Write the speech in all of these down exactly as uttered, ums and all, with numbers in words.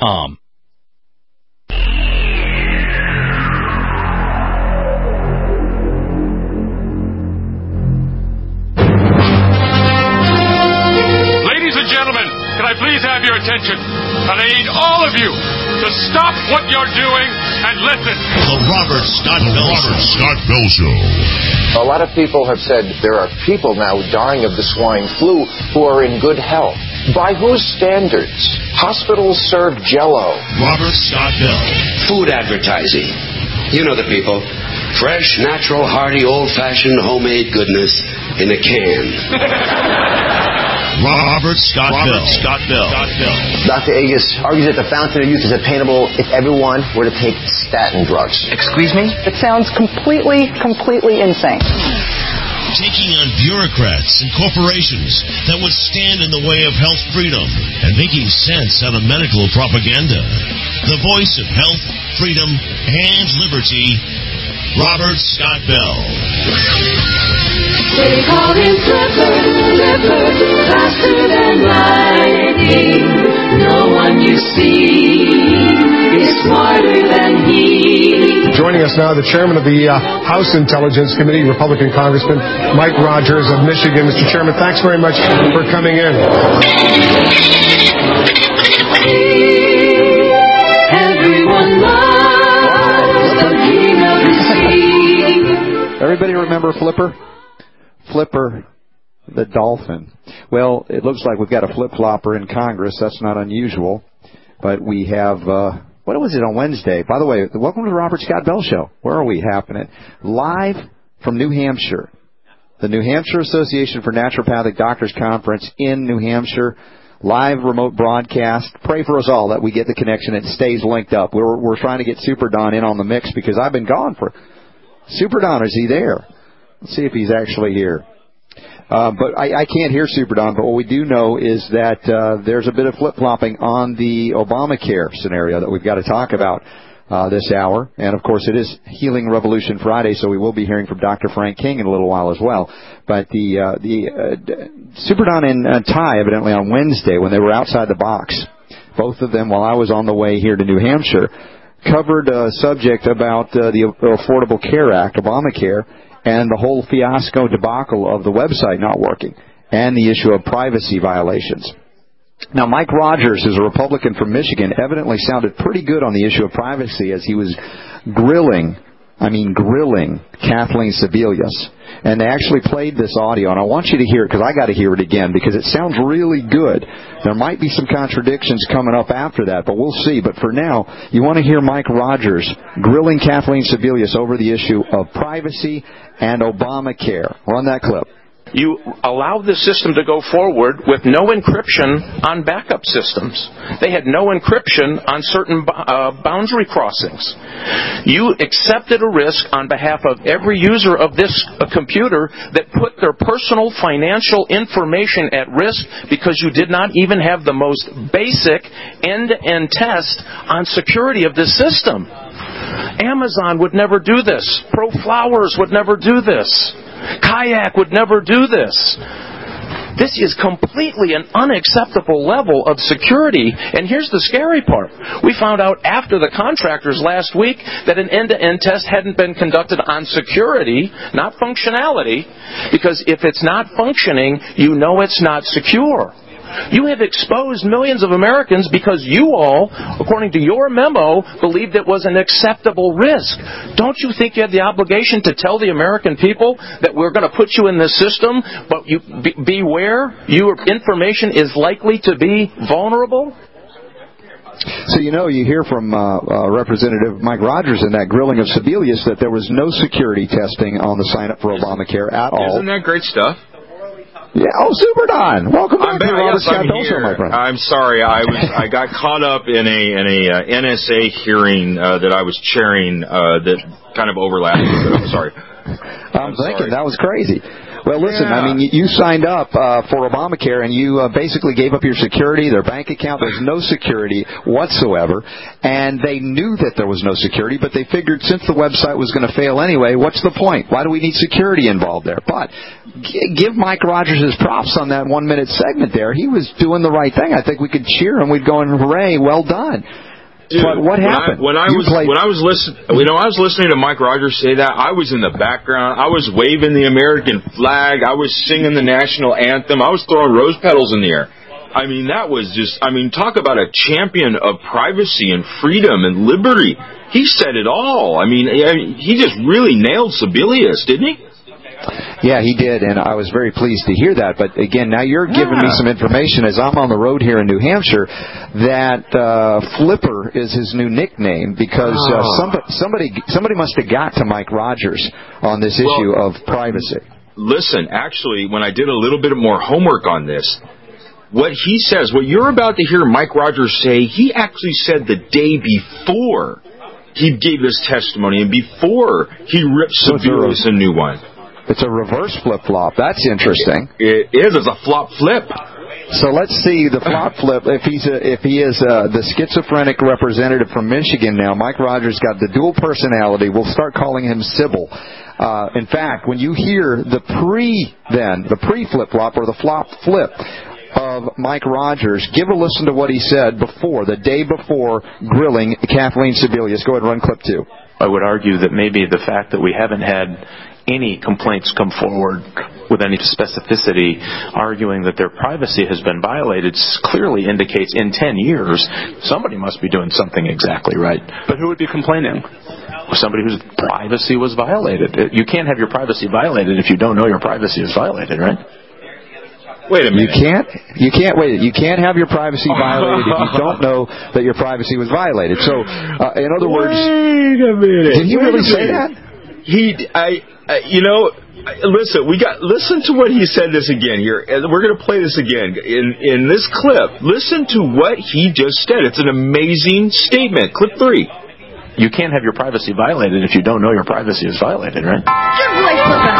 com. Ladies and gentlemen, can I please have your attention? And I need all of you to stop what you're doing and listen. The Robert Scott Bell Robert Scott Bell Show. A lot of people have said there are people now dying of the swine flu who are in good health. By whose standards? Hospitals serve Jell-O. Robert Scott Bell. Food advertising. You know the people. Fresh, natural, hearty, old-fashioned, homemade goodness in a can. Robert Scott Robert Bell. Scott Bell. Scott Bell. Doctor Agus argues that the fountain of youth is attainable if everyone were to take statin drugs. Excuse me? It sounds completely, completely insane. Taking on bureaucrats and corporations that would stand in the way of health freedom and making sense out of medical propaganda. The voice of health, freedom, and liberty, Robert Scott Bell. They call him Flipper, Flipper, faster than lightning. No one you see is smarter than he. Joining us now, the chairman of the uh, House Intelligence Committee, Republican Congressman Mike Rogers of Michigan. Mister Chairman, thanks very much for coming in. Everyone loves the king of the sea. Everybody remember Flipper? Flipper the dolphin. Well, it looks like we've got a flip-flopper in Congress. That's not unusual. But we have, uh, what was it on Wednesday? By the way, welcome to the Robert Scott Bell Show. Where are we happening? Live from New Hampshire. The New Hampshire Association for Naturopathic Doctors Conference in New Hampshire. Live remote broadcast. Pray for us all that we get the connection and it stays linked up. We're, we're trying to get Super Don in on the mix because I've been gone for... Super Don, is he there? Let's see if he's actually here. Uh, but I, I can't hear Super Don, but what we do know is that uh, there's a bit of flip-flopping on the Obamacare scenario that we've got to talk about uh, this hour. And, of course, it is Healing Revolution Friday, so we will be hearing from Doctor Frank King in a little while as well. But the, uh, the uh, Super Don and uh, Ty, evidently on Wednesday, when they were outside the box, both of them while I was on the way here to New Hampshire, covered a subject about uh, the Affordable Care Act, Obamacare, and the whole fiasco debacle of the website not working, and the issue of privacy violations. Now, Mike Rogers is a Republican from Michigan, evidently sounded pretty good on the issue of privacy as he was grilling, I mean grilling, Kathleen Sebelius. And they actually played this audio, and I want you to hear it because I got to hear it again because it sounds really good. There might be some contradictions coming up after that, but we'll see. But for now, you want to hear Mike Rogers grilling Kathleen Sebelius over the issue of privacy and Obamacare. Run that clip. You allow the system to go forward with no encryption on backup systems. They had no encryption on certain uh, boundary crossings. You accepted a risk on behalf of every user of this uh, computer that put their personal financial information at risk because you did not even have the most basic end-to-end test on security of this system. Amazon would never do this. Pro Flowers would never do this. Kayak would never do this. This is completely an unacceptable level of security. And here's the scary part. We found out after the contractors last week that an end-to-end test hadn't been conducted on security, not functionality, because if it's not functioning, you know it's not secure. You have exposed millions of Americans because you all, according to your memo, believed it was an acceptable risk. Don't you think you have the obligation to tell the American people that we're going to put you in this system, but you be, beware, your information is likely to be vulnerable? So, you know, you hear from uh, uh, Representative Mike Rogers in that grilling of Sebelius that there was no security testing on the sign-up for Obamacare at all. Isn't that great stuff? Yeah, oh, Super Don. Welcome back I'm to the Robert yes, Scott I'm Bell Show, my friend. I'm sorry, I was I got caught up in a in a uh, N S A hearing uh, that I was chairing uh, that kind of overlapped. I'm sorry. I'm, I'm thinking sorry. that was crazy. Well, listen, Yeah. I mean, you signed up uh, for Obamacare, and you uh, basically gave up your security, their bank account. There's no security whatsoever, and they knew that there was no security, but they figured since the website was going to fail anyway, what's the point? Why do we need security involved there? But g- give Mike Rogers his props on that one-minute segment there. He was doing the right thing. I think we could cheer him. We'd go and hooray, well done. Dude, but what happened? When I, when I was played... when I was listening, you know, I was listening to Mike Rogers say that. I was in the background. I was waving the American flag. I was singing the national anthem. I was throwing rose petals in the air. I mean, that was just. I mean, talk about a champion of privacy and freedom and liberty. He said it all. I mean, he just really nailed Sebelius, didn't he? Yeah, he did, and I was very pleased to hear that. But again, now you're giving yeah. me some information as I'm on the road here in New Hampshire that uh, Flipper is his new nickname because uh, oh. somebody, somebody somebody must have got to Mike Rogers on this well, issue of privacy. Listen, actually, when I did a little bit more homework on this, what he says, what you're about to hear Mike Rogers say, he actually said the day before he gave this testimony and before he ripped So Sebelius a new one. It's a reverse flip-flop. That's interesting. It is. It's a flop-flip. So let's see the flop-flip. If he's a, if he is a, the schizophrenic representative from Michigan now, Mike Rogers got the dual personality. We'll start calling him Sybil. Uh, in fact, when you hear the pre, then, the pre-flip-flop or the flop-flip of Mike Rogers, give a listen to what he said before, the day before grilling Kathleen Sebelius. Go ahead and run clip two. I would argue that maybe the fact that we haven't had any complaints come forward with any specificity arguing that their privacy has been violated clearly indicates in ten years somebody must be doing something exactly right. But who would be complaining? Somebody whose privacy was violated. You can't have your privacy violated if you don't know your privacy is violated, right? Wait a minute. You can't. You can't wait. You can't have your privacy violated if you don't know that your privacy was violated. So, uh, in other words, wait a minute. Did he really say that? He, I, I, you know, listen. We got. Listen to what he said. This again here. We're going to play this again in in this clip. Listen to what he just said. It's an amazing statement. Clip three. You can't have your privacy violated if you don't know your privacy is violated, right? Good boy, Flipper.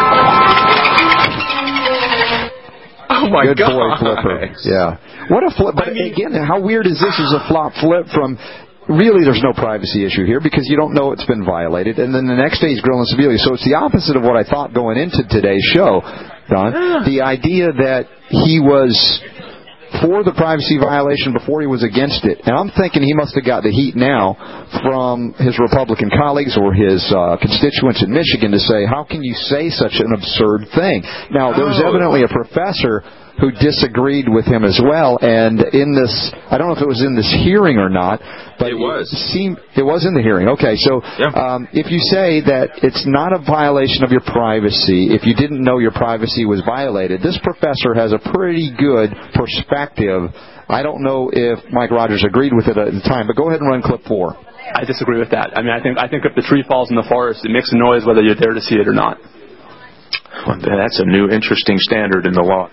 Oh my Good God! boy, Flipper. Yeah. What a flip! But I mean, again, how weird is this? As a flop flip from. Really, there's no privacy issue here because you don't know it's been violated. And then the next day he's grilling Sebelius. So it's the opposite of what I thought going into today's show, Don. Yeah. The idea that he was for the privacy violation before he was against it. And I'm thinking he must have got the heat now from his Republican colleagues or his uh, constituents in Michigan to say, how can you say such an absurd thing? Now, there was evidently a professor who disagreed with him as well, and in this, I don't know if it was in this hearing or not, but it was. It seemed it was in the hearing. Okay, so yeah. um, if you say that it's not a violation of your privacy, if you didn't know your privacy was violated, this professor has a pretty good perspective. I don't know if Mike Rogers agreed with it at the time, but go ahead and run clip four. I disagree with that. I mean, I think I think if the tree falls in the forest, it makes a noise whether you're there to see it or not. Well, that's a new interesting standard in the law.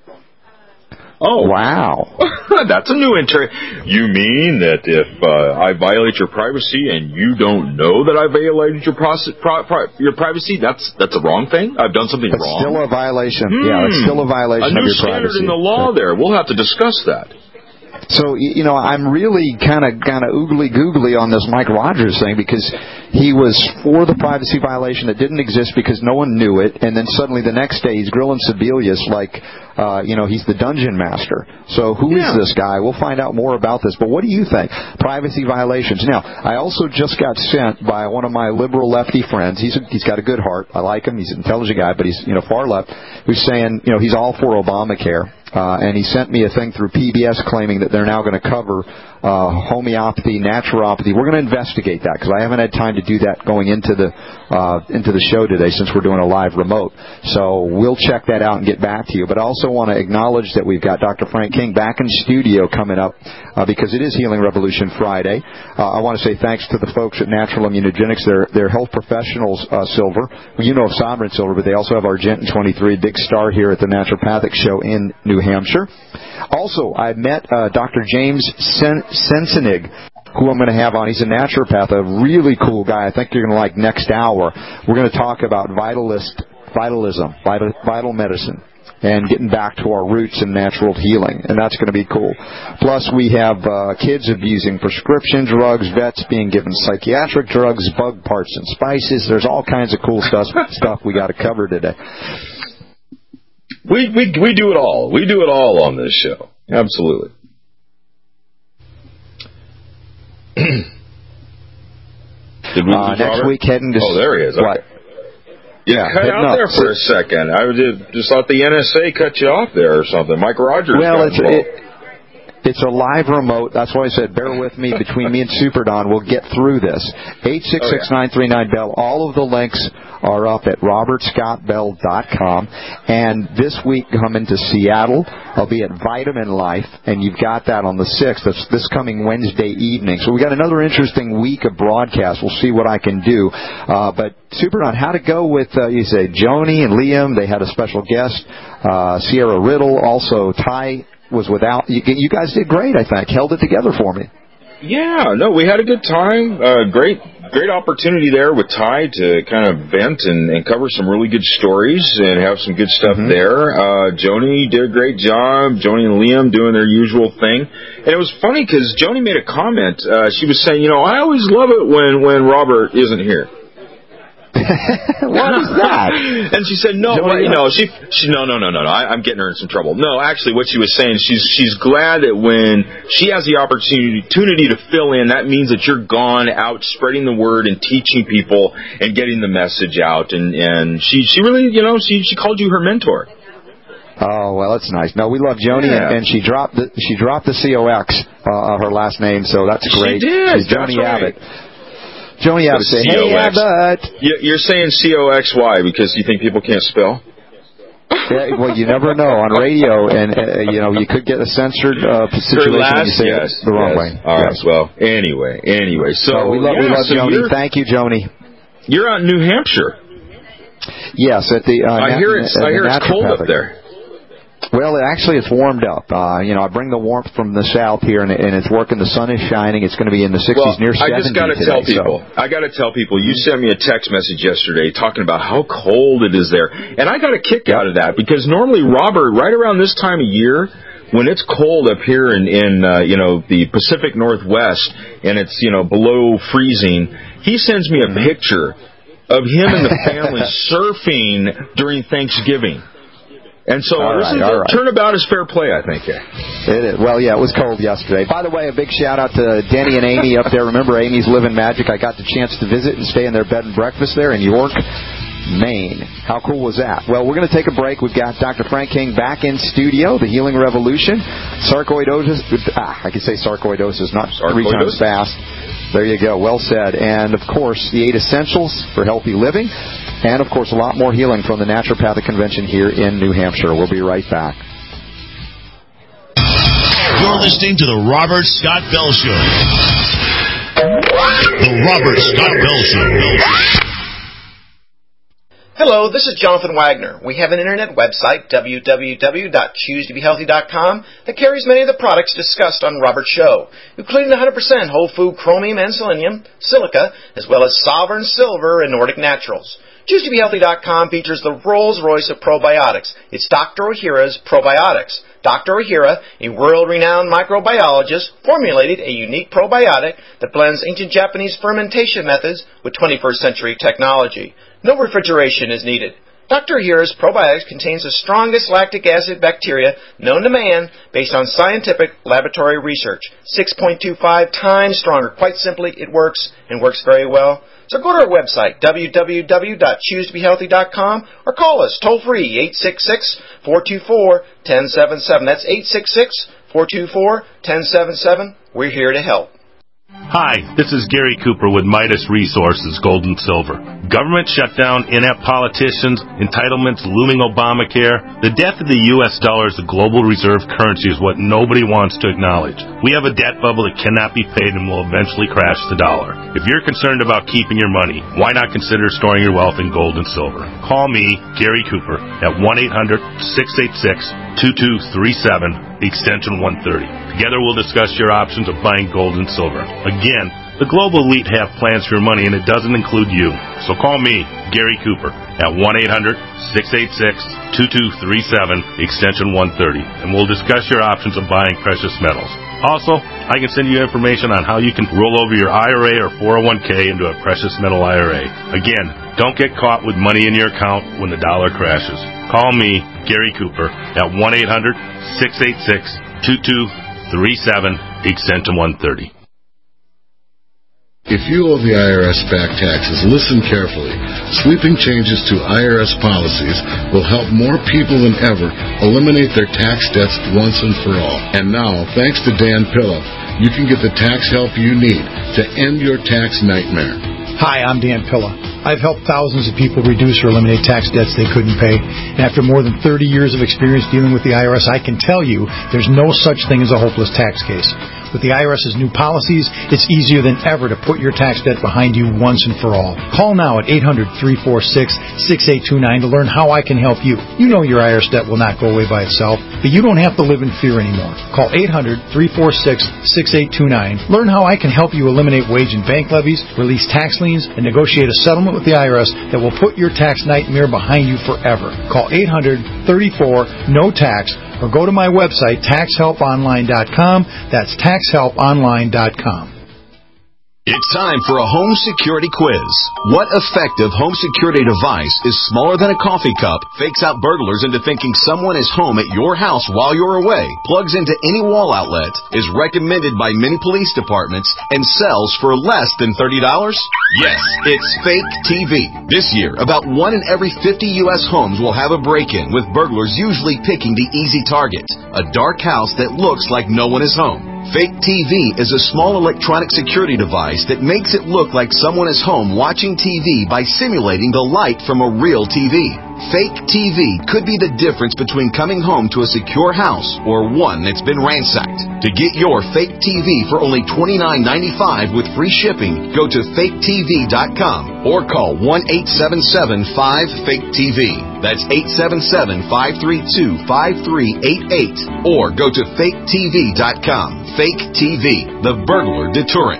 Oh, wow. That's a new inter. You mean that if uh, I violate your privacy and you don't know that I violated your process, pro, pro, your privacy, that's that's a wrong thing? I've done something that's wrong? Still a violation. Hmm. Yeah, it's still a violation a of new your privacy. standard in the law there. We'll have to discuss that. So, you know, I'm really kind of kind of oogly googly on this Mike Rogers thing because he was for the privacy violation that didn't exist because no one knew it, and then suddenly the next day he's grilling Sebelius like, uh, you know, he's the dungeon master. So who yeah. is this guy? We'll find out more about this. But what do you think? Privacy violations. Now, I also just got sent by one of my liberal lefty friends. He's a, he's got a good heart. I like him. He's an intelligent guy, but he's, you know, far left. Who's saying, you know, he's all for Obamacare. Uh, and he sent me a thing through P B S claiming that they're now going to cover uh, homeopathy, naturopathy. We're going to investigate that because I haven't had time to do that going into the uh, into the show today since we're doing a live remote. So we'll check that out and get back to you. But I also want to acknowledge that we've got Doctor Frank King back in studio coming up uh, because it is Healing Revolution Friday. Uh, I want to say thanks to the folks at Natural Immunogenics. They're, they're health professionals, uh, Silver. Well, you know of Sovereign Silver, but they also have Argentin twenty-three, big star here at the Naturopathic Show in New Hampshire. Also, I met uh, Doctor James Sen- Sensenig, who I'm going to have on. He's a naturopath, a really cool guy. I think you're going to like next hour. We're going to talk about Vitalist vitalism, vital, vital medicine, and getting back to our roots and natural healing, and that's going to be cool. Plus, we have uh, kids abusing prescription drugs, vets being given psychiatric drugs, bug parts and spices. There's all kinds of cool stuff stuff we got to cover today. We we we do it all. We do it all on this show. Absolutely. Did we uh, next Robert? week heading to... Oh, there he is. Okay. What? You yeah, cut out up. there for a second. I did, just thought the N S A cut you off there or something. Mike Rogers well, got it's, involved. It, it's a live remote. That's why I said bear with me. Between me and Super Don, we'll get through this. eight six six, nine three nine, B E L L. All of the links are up at robert scott bell dot com. And this week coming to Seattle, I'll be at Vitamin Life, and you've got that on the sixth. That's this coming Wednesday evening. So we got another interesting week of broadcast. We'll see what I can do. Uh, but Super Don, how'd it go with, uh, you say, Joni and Liam? They had a special guest, uh, Sierra Riddle, also Ty was without. You, you guys did great, I think. Held it together for me. Yeah, no, we had a good time. Uh, great, great opportunity there with Ty to kind of vent and, and cover some really good stories and have some good stuff mm-hmm. there. Uh, Joni did a great job. Joni and Liam doing their usual thing. And it was funny because Joni made a comment. Uh, she was saying, you know, I always love it when, when Robert isn't here. What is that? And she said, no, well, you know, she, she, no, no, no, no, no, I, I'm getting her in some trouble. No, actually, what she was saying, she's, she's glad that when she has the opportunity to fill in, that means that you're gone out spreading the word and teaching people and getting the message out. And, and she, she really, you know, she, she called you her mentor. Oh, well, that's nice. No, we love Joni, yeah. and, and she dropped the, she dropped the C O X, uh, her last name, so that's great. She did. She's Joni right. Abbott. Joni Abbott say, hey, Abbott. You're saying C O X Y because you think people can't spell? Yeah, well, you never know on radio, and uh, you know you could get a censored uh, situation last, when you say yes, it the wrong yes. way. All right. Yes. Well, anyway, anyway. So, so we love, yeah, we love so Joni. Thank you, Joni. You're out in New Hampshire. Yes, at the. Uh, I hear it's. I hear it's cold up there. Well, it actually, it's warmed up. Uh, you know, I bring the warmth from the south here, and, and it's working. The sun is shining. It's going to be in the sixties, well, near seventy I just got to tell people. So. I got to tell people. You sent me a text message yesterday talking about how cold it is there, and I got a kick out of that because normally, Robert, right around this time of year, when it's cold up here in, in uh, you know, the Pacific Northwest, and it's, you know, below freezing, he sends me a picture of him and the family surfing during Thanksgiving. And so all this right, is all right. turnabout is fair play, I think. Yeah. It is. Well, yeah, it was cold yesterday. By the way, a big shout out to Denny and Amy up there. Remember Amy's Living Magic? I got the chance to visit and stay in their bed and breakfast there in York, Maine. How cool was that? Well, we're going to take a break. We've got Doctor Frank King back in studio, the Healing Revolution. Sarcoidosis. Ah, I can say sarcoidosis, not sarcoidosis. three times fast. There you go. Well said. And, of course, the eight essentials for healthy living. And, of course, a lot more healing from the Naturopathic Convention here in New Hampshire. We'll be right back. You're listening to The Robert Scott Bell Show. The Robert Scott Bell Show. Hello, this is Jonathan Wagner. We have an internet website, w w w dot choose to be healthy dot com, that carries many of the products discussed on Robert's show, including one hundred percent whole food chromium and selenium, silica, as well as Sovereign Silver and Nordic Naturals. choose to be healthy dot com features the Rolls-Royce of probiotics. It's Doctor Ohhira's Probiotics. Doctor Ohhira, a world-renowned microbiologist, formulated a unique probiotic that blends ancient Japanese fermentation methods with twenty-first century technology. No refrigeration is needed. Doctor Ohhira's Probiotics contains the strongest lactic acid bacteria known to man based on scientific laboratory research. six point two five times stronger. Quite simply, it works and works very well. So go to our website, w w w dot choose to be healthy dot com, or call us toll-free, eight six six, four two four, one zero seven seven. That's eight six six, four two four, one zero seven seven. We're here to help. Hi, this is Gary Cooper with Midas Resources, Gold and Silver. Government shutdown, inept politicians, entitlements, looming Obamacare. The death of the U S dollar as the global reserve currency is what nobody wants to acknowledge. We have a debt bubble that cannot be paid and will eventually crash the dollar. If you're concerned about keeping your money, why not consider storing your wealth in gold and silver? Call me, Gary Cooper, at one eight hundred, six eight six, two two three seven. extension one thirty. Together we'll discuss your options of buying gold and silver. Again, the global elite have plans for your money, and it doesn't include you. So call me, Gary Cooper, at one eight hundred, six eight six, two two three seven, extension one thirty, and we'll discuss your options of buying precious metals. Also, I can send you information on how you can roll over your I R A or four oh one k into a precious metal I R A. Again, don't get caught with money in your account when the dollar crashes. Call me, Gary Cooper, at one eight hundred, six eight six, two two three seven, extension one thirty. If you owe the I R S back taxes, listen carefully. Sweeping changes to I R S policies will help more people than ever eliminate their tax debts once and for all. And now, thanks to Dan Pilla, you can get the tax help you need to end your tax nightmare. Hi, I'm Dan Pilla. I've helped thousands of people reduce or eliminate tax debts they couldn't pay. And after more than thirty years of experience dealing with the I R S, I can tell you there's no such thing as a hopeless tax case. With the I R S's new policies, it's easier than ever to put your tax debt behind you once and for all. Call now at eight hundred, three four six, six eight two nine to learn how I can help you. You know your I R S debt will not go away by itself, but you don't have to live in fear anymore. Call eight hundred, three four six, six eight two nine. Learn how I can help you eliminate wage and bank levies, release tax liens, and negotiate a settlement with the I R S that will put your tax nightmare behind you forever. Call eight hundred, thirty-four, no tax or go to my website, tax help online dot com. That's tax help online dot com. It's time for a home security quiz. What effective home security device is smaller than a coffee cup, fakes out burglars into thinking someone is home at your house while you're away, plugs into any wall outlet, is recommended by many police departments, and sells for less than thirty dollars? Yes, it's Fake T V. This year, about one in every fifty U S homes will have a break-in, with burglars usually picking the easy target, a dark house that looks like no one is home. Fake T V is a small electronic security device that makes it look like someone is home watching T V by simulating the light from a real T V. Fake T V could be the difference between coming home to a secure house or one that's been ransacked. To get your Fake T V for only twenty-nine ninety-five with free shipping, go to fake T V dot com or call one eight seven seven, five, fake T V. That's eight seven seven, five three two, five three eight eight or go to fake T V dot com. Fake T V, the burglar deterrent.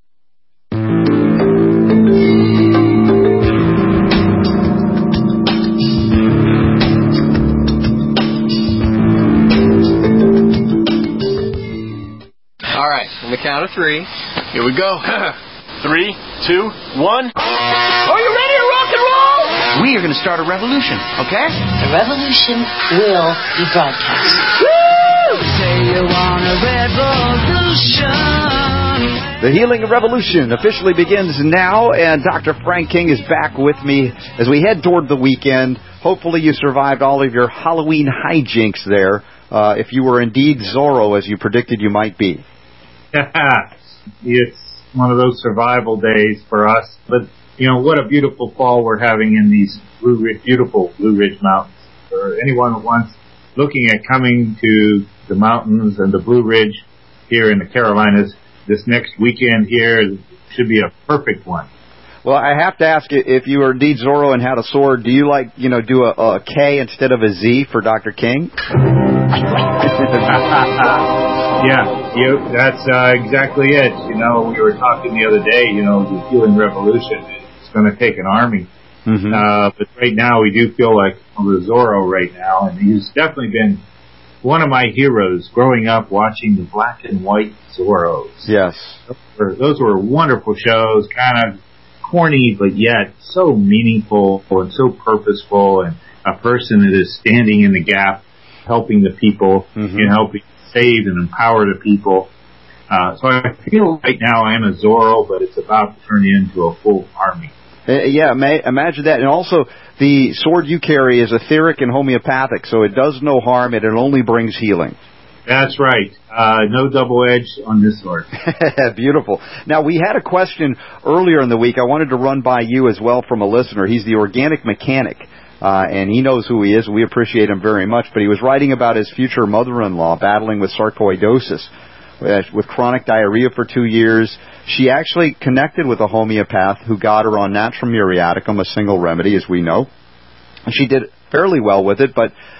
All right, on the count of three, here we go. Three, two, one. Are you ready to rock and roll? We are going to start a revolution, okay? The revolution will be broadcast. Woo! Say you want a revolution. The Healing Revolution officially begins now, and Doctor Frank King is back with me as we head toward the weekend. Hopefully you survived all of your Halloween hijinks there, uh, if you were indeed Zorro, as you predicted you might be. It's one of those survival days for us. But, you know, what a beautiful fall we're having in these Blue Ridge, beautiful Blue Ridge Mountains. For anyone who wants looking at coming to the mountains and the Blue Ridge here in the Carolinas, this next weekend here should be a perfect one. Well, I have to ask you, if you were indeed Zorro and had a sword, do you like, you know, do a, a K instead of a Z for Doctor King? Yeah, you, that's uh, exactly it. You know, we were talking the other day, you know, the Healing Revolution, it's going to take an army. Mm-hmm. Uh, but right now, we do feel like the Zorro right now, and he's definitely been one of my heroes growing up watching the black and white Zorros. Yes. Those were, those were wonderful shows, kind of corny, but yet so meaningful and so purposeful, and a person that is standing in the gap, helping the people, mm-hmm. and helping save and empower the people. Uh, so I feel right now I am a Zorro, but it's about to turn into a full army. Uh, yeah, may, imagine that. And also, the sword you carry is etheric and homeopathic, so it does no harm, and it only brings healing. That's right. Uh, no double edge on this sword. Beautiful. Now, we had a question earlier in the week I wanted to run by you as well from a listener. He's the organic mechanic, uh, and he knows who he is. We appreciate him very much. But he was writing about his future mother-in-law battling with sarcoidosis, with chronic diarrhea for two years. She actually connected with a homeopath who got her on Natrum muriaticum, a single remedy, as we know. And she did fairly well with it, but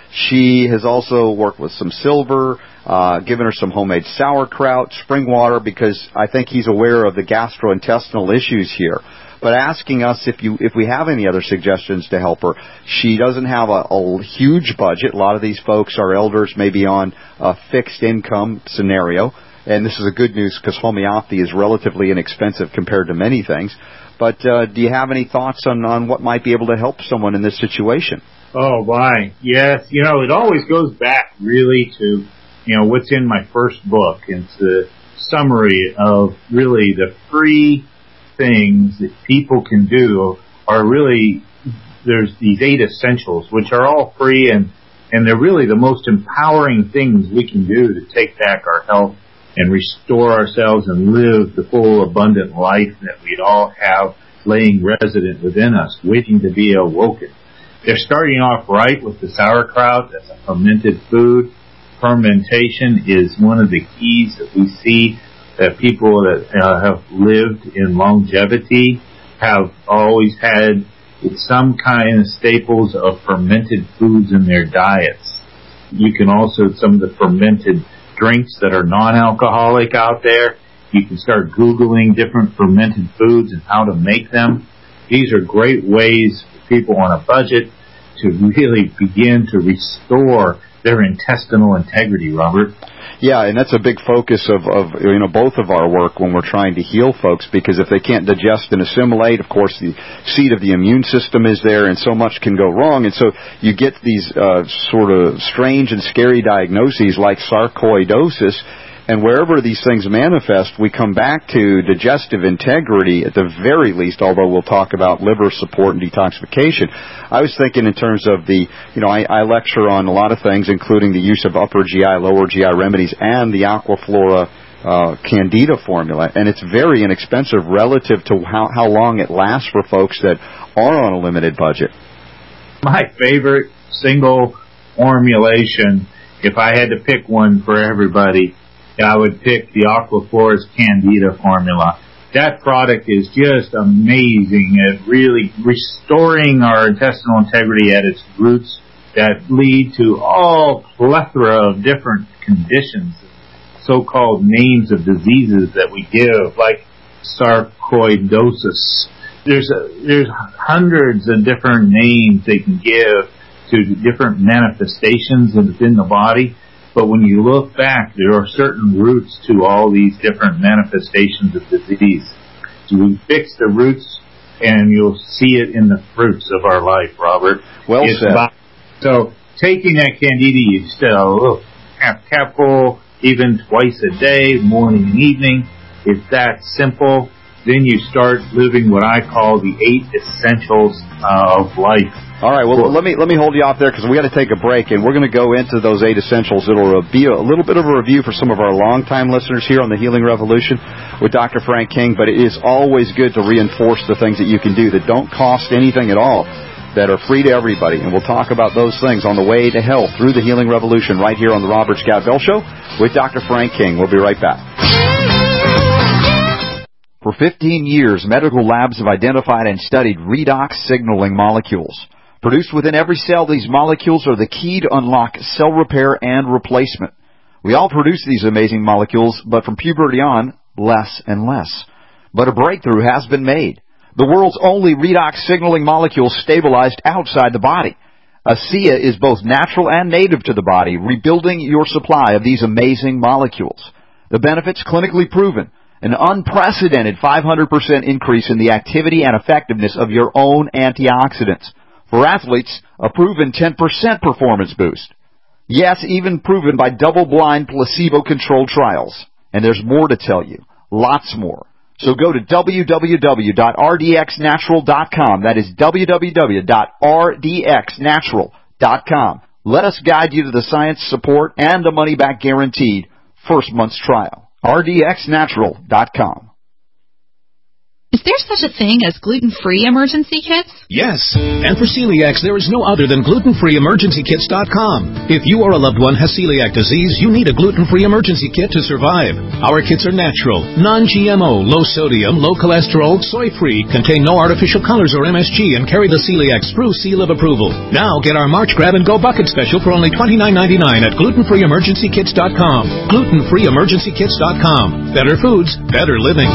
She has also worked with some silver, uh, given her some homemade sauerkraut, spring water, because I think he's aware of the gastrointestinal issues here. But asking us if you if we have any other suggestions to help her. She doesn't have a, a huge budget. A lot of these folks are elders, maybe on a fixed income scenario. And this is a good news because homeopathy is relatively inexpensive compared to many things. But uh, do you have any thoughts on, on what might be able to help someone in this situation? Oh, my. Yes. You know, it always goes back really to, you know, what's in my first book. It's a summary of really the free things that people can do are really, there's these eight essentials, which are all free, and, and they're really the most empowering things we can do to take back our health and restore ourselves and live the full, abundant life that we all have laying resident within us, waiting to be awoken. They're starting off right with the sauerkraut. That's a fermented food. Fermentation is one of the keys that we see that people that uh, have lived in longevity have always had some kind of staples of fermented foods in their diets. You can also, some of the fermented drinks that are non-alcoholic out there, you can start Googling different fermented foods and how to make them. These are great ways for people on a budget to really begin to restore their intestinal integrity, Robert. Yeah, and that's a big focus of, of, you know, both of our work when we're trying to heal folks, because if they can't digest and assimilate, of course, the seat of the immune system is there, and so much can go wrong. And so you get these uh, sort of strange and scary diagnoses like sarcoidosis, and wherever these things manifest, we come back to digestive integrity at the very least, although we'll talk about liver support and detoxification. I was thinking in terms of the, you know, I, I lecture on a lot of things, including the use of upper G I, lower G I remedies, and the Aquaflora uh, Candida formula, and it's very inexpensive relative to how, how long it lasts for folks that are on a limited budget. My favorite single formulation, if I had to pick one for everybody, I would pick the Aquaflora's Candida formula. That product is just amazing at really restoring our intestinal integrity at its roots that lead to all plethora of different conditions, so-called names of diseases that we give, like sarcoidosis. There's a, there's hundreds of different names they can give to different manifestations within the body. But when you look back, there are certain roots to all these different manifestations of disease. So we fix the roots, and you'll see it in the fruits of our life, Robert. Well it's said. About, so taking that Candida, you still half capful, even twice a day, morning and evening. It's that simple. Then you start living what I call the eight essentials uh, of life. All right, well, let me let me hold you off there because we got to take a break, and we're going to go into those eight essentials. It'll be a little bit of a review for some of our longtime listeners here on the Healing Revolution with Doctor Frank King, but it is always good to reinforce the things that you can do that don't cost anything at all, that are free to everybody, and we'll talk about those things on the way to health through the Healing Revolution right here on the Robert Scott Bell Show with Doctor Frank King. We'll be right back. For fifteen years, medical labs have identified and studied redox signaling molecules. Produced within every cell, these molecules are the key to unlock cell repair and replacement. We all produce these amazing molecules, but from puberty on, less and less. But a breakthrough has been made. The world's only redox signaling molecule stabilized outside the body. ASEA is both natural and native to the body, rebuilding your supply of these amazing molecules. The benefits clinically proven. An unprecedented five hundred percent increase in the activity and effectiveness of your own antioxidants. For athletes, a proven ten percent performance boost. Yes, even proven by double-blind, placebo-controlled trials. And there's more to tell you. Lots more. So go to w w w dot r d x natural dot com. That is w w w dot r d x natural dot com. Let us guide you to the science support and the money-back guaranteed first month's trial. r d x natural dot com. Is there such a thing as gluten-free emergency kits? Yes, and for celiacs, there is no other than gluten free emergency kits dot com. If you or a loved one has celiac disease, you need a gluten-free emergency kit to survive. Our kits are natural, non-G M O, low sodium, low cholesterol, soy-free, contain no artificial colors or M S G, and carry the celiac sprue seal of approval. Now get our March Grab and Go Bucket Special for only twenty-nine ninety-nine at gluten free emergency kits dot com. gluten free emergency kits dot com. Better foods, better living.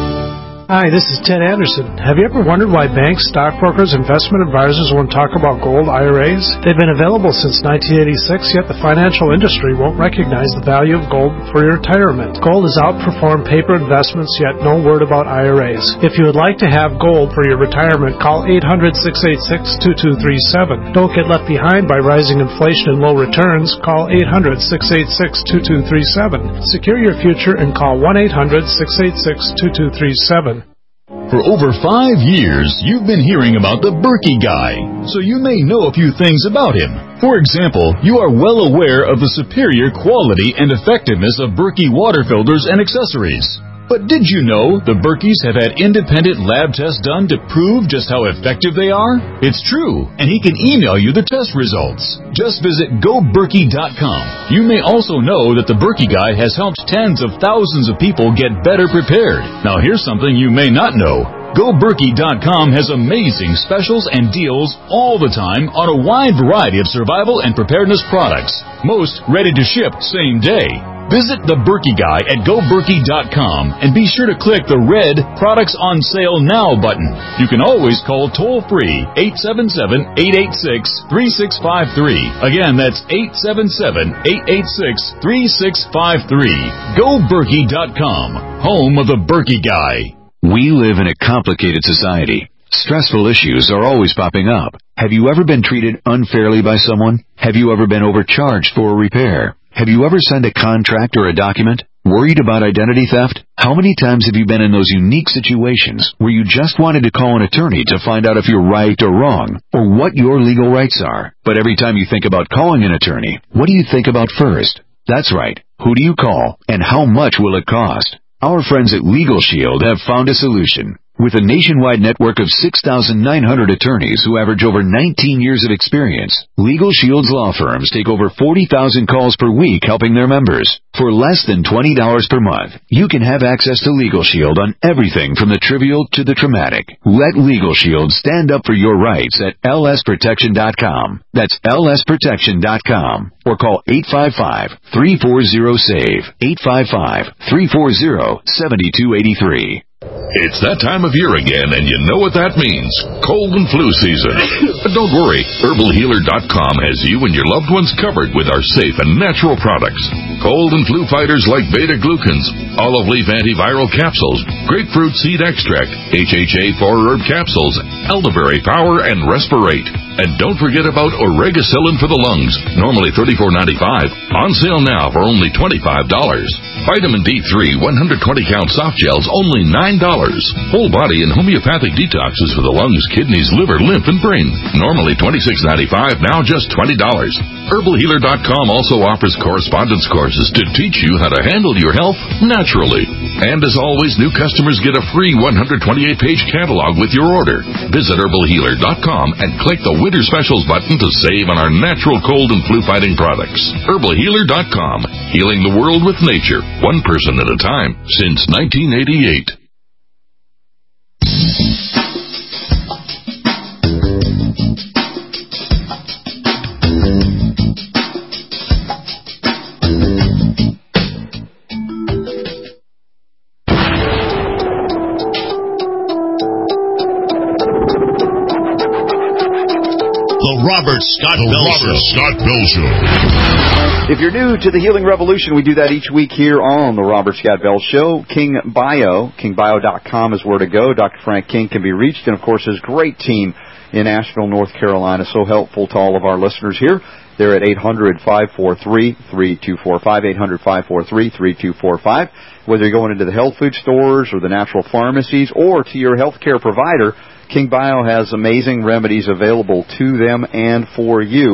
Hi, this is Ted Anderson. Have you ever wondered why banks, stockbrokers, investment advisors won't talk about gold I R As? They've been available since nineteen eighty-six, yet the financial industry won't recognize the value of gold for your retirement. Gold has outperformed paper investments, yet no word about I R As. If you would like to have gold for your retirement, call eight hundred, six eight six, two two three seven. Don't get left behind by rising inflation and low returns. Call eight hundred, six eight six, two two three seven. Secure your future and call one eight hundred, six eight six, two two three seven. For over five years, you've been hearing about the Berkey Guy, so you may know a few things about him. For example, you are well aware of the superior quality and effectiveness of Berkey water filters and accessories. But did you know the Berkeys have had independent lab tests done to prove just how effective they are? It's true, and he can email you the test results. Just visit go berkey dot com. You may also know that the Berkey Guy has helped tens of thousands of people get better prepared. Now here's something you may not know. go berkey dot com has amazing specials and deals all the time on a wide variety of survival and preparedness products. Most ready to ship same day. Visit the Berkey Guy at go berkey dot com and be sure to click the red Products on Sale Now button. You can always call toll-free eight seven seven, eight eight six, three six five three. Again, that's eight seven seven, eight eight six, three six five three. go berkey dot com, home of the Berkey Guy. We live in a complicated society. Stressful issues are always popping up. Have you ever been treated unfairly by someone? Have you ever been overcharged for a repair? Have you ever signed a contract or a document? Worried about identity theft? How many times have you been in those unique situations where you just wanted to call an attorney to find out if you're right or wrong, or what your legal rights are? But every time you think about calling an attorney, what do you think about first? That's right. Who do you call, and how much will it cost? Our friends at Legal Shield have found a solution. With a nationwide network of six thousand nine hundred attorneys who average over nineteen years of experience, Legal Shield's law firms take over forty thousand calls per week helping their members. For less than twenty dollars per month, you can have access to Legal Shield on everything from the trivial to the traumatic. Let Legal Shield stand up for your rights at L S protection dot com. That's L S protection dot com. Or call eight five five, three four zero, SAVE, eight five five, three four zero, seven two eight three. It's that time of year again, and you know what that means. Cold and flu season. But don't worry, herbal healer dot com has you and your loved ones covered with our safe and natural products. Cold and flu fighters like beta-glucans, olive leaf antiviral capsules, grapefruit seed extract, H H A four herb capsules, elderberry power, and respirate. And don't forget about Oregacillin for the lungs, normally thirty-four ninety-five, on sale now for only twenty-five dollars. Vitamin D three one hundred twenty count soft gels, only nine dollars. Whole body and homeopathic detoxes for the lungs, kidneys, liver, lymph, and brain, normally twenty-six ninety-five, now just twenty dollars. herbal healer dot com also offers correspondence courses to teach you how to handle your health naturally. And as always, new customers get a free one hundred twenty-eight page catalog with your order. Visit herbal healer dot com and click the Winter Specials button to save on our natural cold and flu fighting products. herbal healer dot com, healing the world with nature, one person at a time, since nineteen eighty-eight. Robert Scott Bell Robert Show. Scott Bell Show. If you're new to the Healing Revolution, we do that each week here on the Robert Scott Bell Show. King Bio, king bio dot com is where to go. Doctor Frank King can be reached, and of course his great team in Asheville, North Carolina, so helpful to all of our listeners here. They're at eight hundred, five four three, three two four five, eight hundred, five four three, three two four five. Whether you're going into the health food stores or the natural pharmacies or to your health care provider, King Bio has amazing remedies available to them and for you.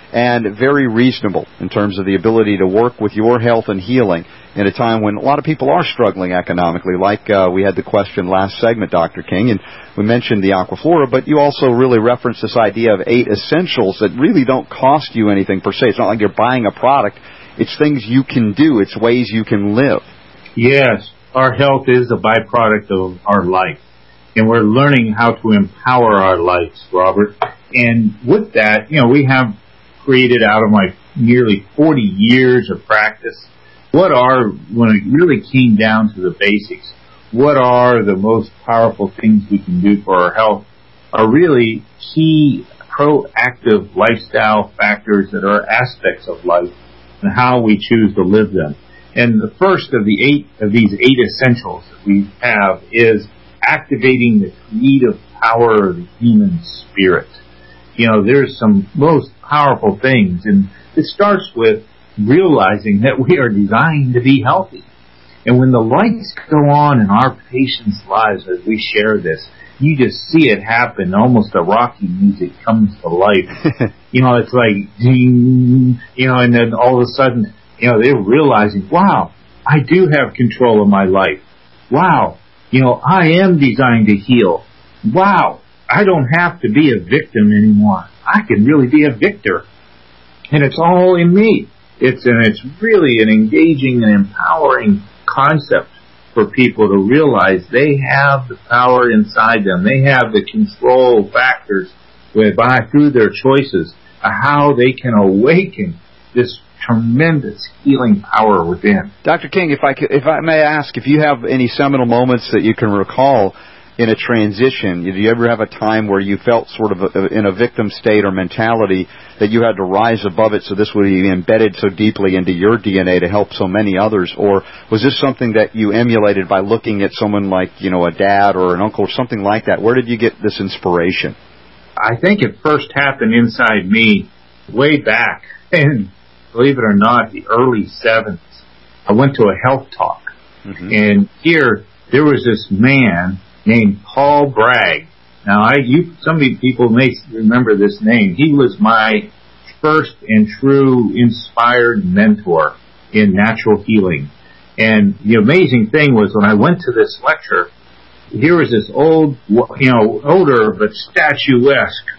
and very reasonable in terms of the ability to work with your health and healing in a time when a lot of people are struggling economically, like uh, we had the question last segment, Doctor King, and we mentioned the Aquaflora, but you also really referenced this idea of eight essentials that really don't cost you anything per se. It's not like you're buying a product. It's things you can do. It's ways you can live. Yes, our health is a byproduct of our life, and we're learning how to empower our lives, Robert. And with that, you know, we have created out of my nearly forty years of practice, what are, when it really came down to the basics, what are the most powerful things we can do for our health are really key proactive lifestyle factors that are aspects of life and how we choose to live them. And the first of the eight of these eight essentials that we have is activating the creative power of the human spirit. You know, there's some most powerful things, and it starts with realizing that we are designed to be healthy. And when the lights go on in our patients' lives as we share this, you just see it happen. Almost the Rocky music comes to life. You know, it's like, ding, you know, and then all of a sudden, you know, they're realizing, wow, I do have control of my life. Wow, you know, I am designed to heal. Wow, I don't have to be a victim anymore. I can really be a victor. And it's all in me. It's and it's really an engaging and empowering concept for people to realize they have the power inside them. They have the control factors whereby through their choices of how they can awaken this tremendous healing power within. Doctor King, if I could, if I may ask, if you have any seminal moments that you can recall in a transition, did you ever have a time where you felt sort of a, in a victim state or mentality that you had to rise above it so this would be embedded so deeply into your D N A to help so many others? Or was this something that you emulated by looking at someone like, you know, a dad or an uncle or something like that? Where did you get this inspiration? I think it first happened inside me way back in, believe it or not, the early seventies. I went to a health talk, mm-hmm. and here there was this man named Paul Bragg. Now, I, you, some of you people may remember this name. He was my first and true inspired mentor in natural healing. And the amazing thing was when I went to this lecture, here was this old, you know, older but statuesque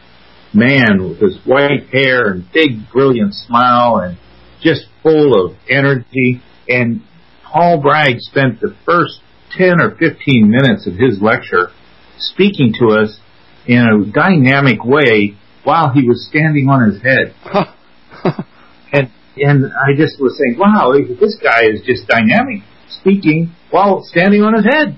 man with his white hair and big, brilliant smile and just full of energy. And Paul Bragg spent the first ten or fifteen minutes of his lecture speaking to us in a dynamic way while he was standing on his head. and and I just was saying, wow, this guy is just dynamic, speaking while standing on his head.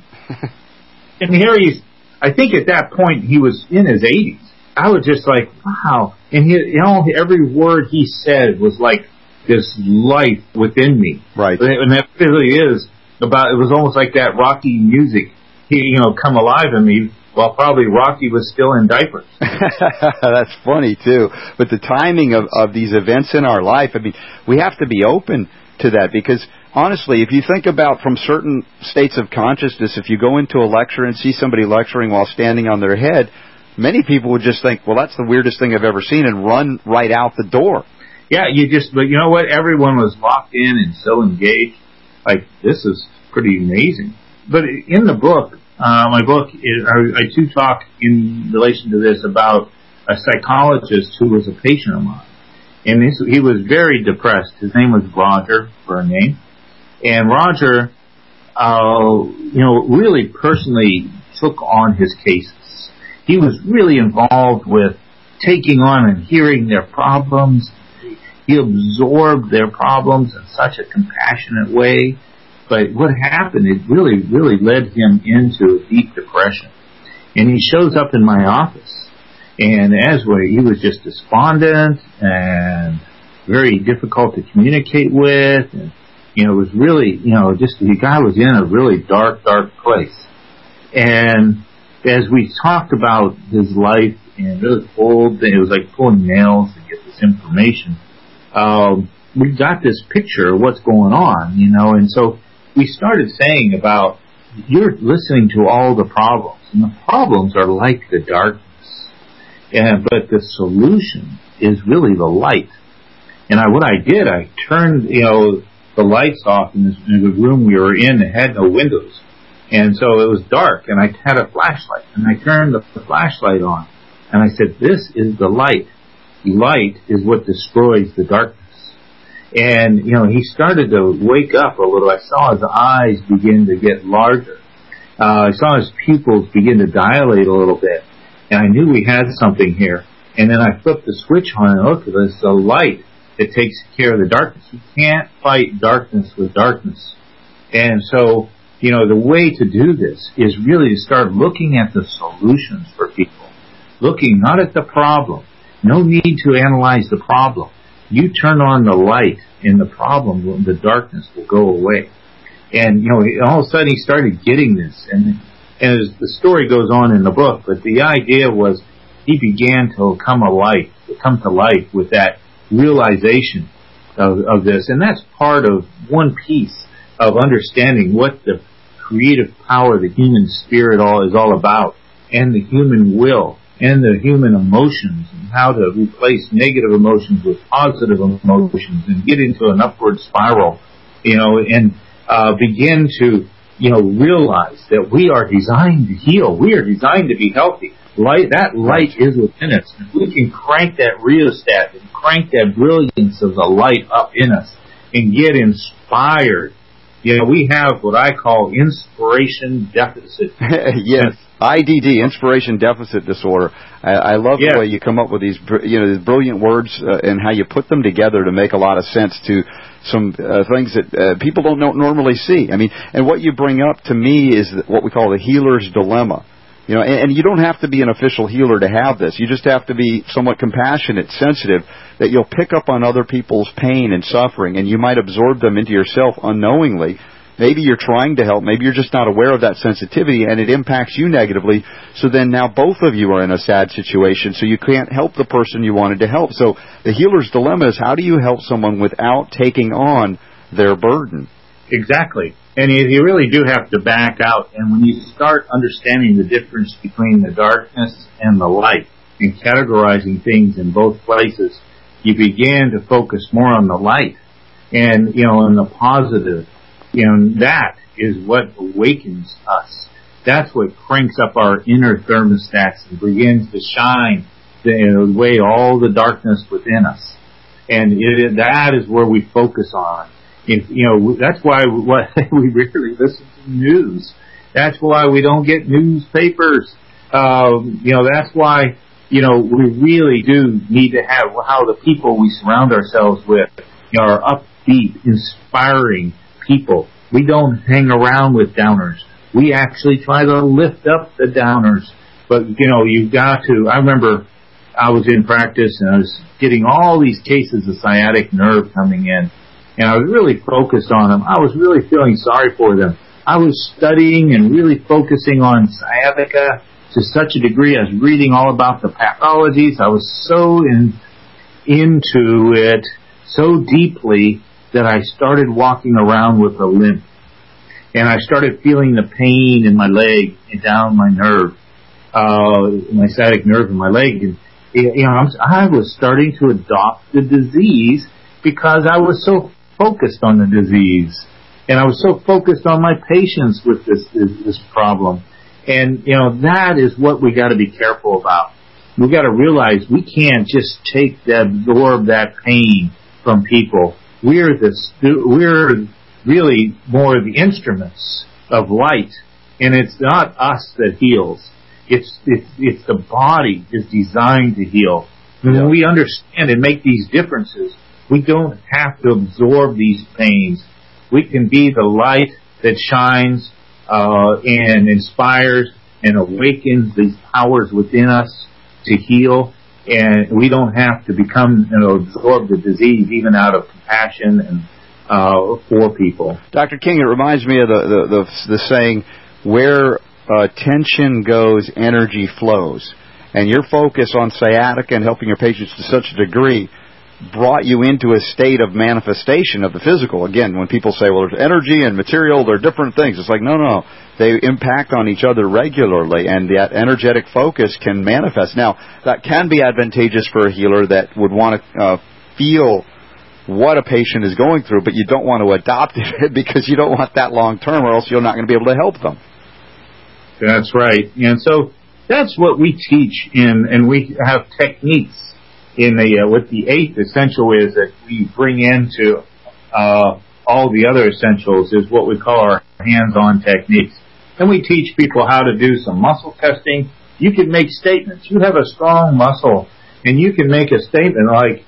And here he's, I think at that point he was in his eighties. I was just like, wow. And he, you know, every word he said was like this life within me. Right. And that really is about, it was almost like that Rocky music, he, you know, come alive in me while probably Rocky was still in diapers. That's funny, too. But the timing of, of these events in our life, I mean, we have to be open to that because, honestly, if you think about from certain states of consciousness, if you go into a lecture and see somebody lecturing while standing on their head, many people would just think, well, that's the weirdest thing I've ever seen, and run right out the door. Yeah, you just, but you know what? Everyone was locked in and so engaged. Like, this is pretty amazing. But in the book, uh, my book, is, I, I do talk in relation to this about a psychologist who was a patient of mine. And this, he was very depressed. His name was Roger, for a name. And Roger, uh, you know, really personally took on his cases. He was really involved with taking on and hearing their problems. He absorbed their problems in such a compassionate way. But what happened, it really, really led him into a deep depression. And he shows up in my office. And as well, he was just despondent and very difficult to communicate with. And, you know, it was really, you know, just the guy was in a really dark, dark place. And as we talked about his life and really pulled, it was like pulling nails to get this information. Um, we got this picture of what's going on, you know, and so we started saying about, you're listening to all the problems, and the problems are like the darkness, and but the solution is really the light. And I, what I did, I turned, you know, the lights off in, this, in the room we were in that had no windows. And so it was dark, and I had a flashlight, and I turned the, the flashlight on. And I said, this is the light. Light is what destroys the darkness. And, you know, he started to wake up a little. I saw his eyes begin to get larger. Uh, I saw his pupils begin to dilate a little bit. And I knew we had something here. And then I flipped the switch on and looked at this, the light that takes care of the darkness. You can't fight darkness with darkness. And so, you know, the way to do this is really to start looking at the solutions for people. Looking not at the problem. No need to analyze the problem. You turn on the light and the problem, the darkness will go away. And, you know, all of a sudden he started getting this. And, and as the story goes on in the book, but the idea was he began to come alive, to come to life with that realization of, of this. And that's part of one piece of understanding what the creative power of the human spirit all is all about, and the human will, and the human emotions, and how to replace negative emotions with positive emotions and get into an upward spiral, you know, and uh, begin to, you know, realize that we are designed to heal. We are designed to be healthy. Light, that light is within us. If we can crank that rheostat and crank that brilliance of the light up in us and get inspired, you know, we have what I call inspiration deficit. Yes, I D D, inspiration deficit disorder. I, I love yes. the way you come up with these, you know, these brilliant words uh, and how you put them together to make a lot of sense to some uh, things that uh, people don't know, normally see. I mean, and what you bring up to me is what we call the healer's dilemma. You know, and, and you don't have to be an official healer to have this. You just have to be somewhat compassionate, sensitive, that you'll pick up on other people's pain and suffering, and you might absorb them into yourself unknowingly. Maybe you're trying to help. Maybe you're just not aware of that sensitivity, and it impacts you negatively. So then now both of you are in a sad situation, so you can't help the person you wanted to help. So the healer's dilemma is, how do you help someone without taking on their burden? Exactly. And you, you really do have to back out. And when you start understanding the difference between the darkness and the light and categorizing things in both places, you begin to focus more on the light and, you know, on the positive. You know, that is what awakens us. That's what cranks up our inner thermostats and begins to shine the, away all the darkness within us. And it, that is where we focus on. If, you know, that's why what, we rarely listen to news. That's why we don't get newspapers. Um, you know, that's why, you know, we really do need to have how the people we surround ourselves with, you know, are upbeat, inspiring people. We don't hang around with downers. We actually try to lift up the downers. But, you know, you've got to, I remember I was in practice and I was getting all these cases of sciatic nerve coming in. And I was really focused on them. I was really feeling sorry for them. I was studying and really focusing on sciatica to such a degree. I was reading all about the pathologies. I was so in, into it so deeply that I started walking around with a limp. And I started feeling the pain in my leg and down my nerve, uh, my sciatic nerve in my leg. And, you know, I was starting to adopt the disease because I was so focused on the disease, and I was so focused on my patients with this, this this problem. And you know, that is what we got to be careful about. We got to realize we can't just take that, absorb that pain from people. We're the we're really more the instruments of light, and it's not us that heals. It's it's it's the body is designed to heal. And when we understand and make these differences, we don't have to absorb these pains. We can be the light that shines uh, and inspires and awakens these powers within us to heal. And we don't have to become, you know, absorb the disease even out of compassion and uh, for people. Doctor King, it reminds me of the the, the, the saying, where uh, tension goes, energy flows. And your focus on sciatica and helping your patients to such a degree brought you into a state of manifestation of the physical. Again, when people say, well, there's energy and material, they're different things. It's like, no, no, they impact on each other regularly, and that energetic focus can manifest. Now, that can be advantageous for a healer that would want to uh, feel what a patient is going through, but you don't want to adopt it because you don't want that long term, or else you're not going to be able to help them. That's right. And so that's what we teach in, and we have techniques in the, uh, what the eighth essential is that we bring into uh, all the other essentials is what we call our hands-on techniques. And we teach people how to do some muscle testing. You can make statements. You have a strong muscle, and you can make a statement like,